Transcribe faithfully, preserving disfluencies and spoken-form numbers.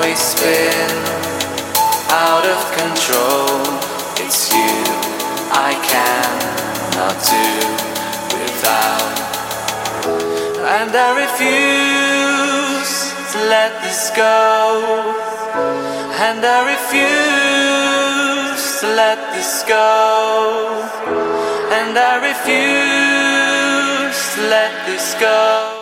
we spin out of control. It's you I cannot do without, and I refuse to let this go, and I refuse to let this go, and I refuse to let this go.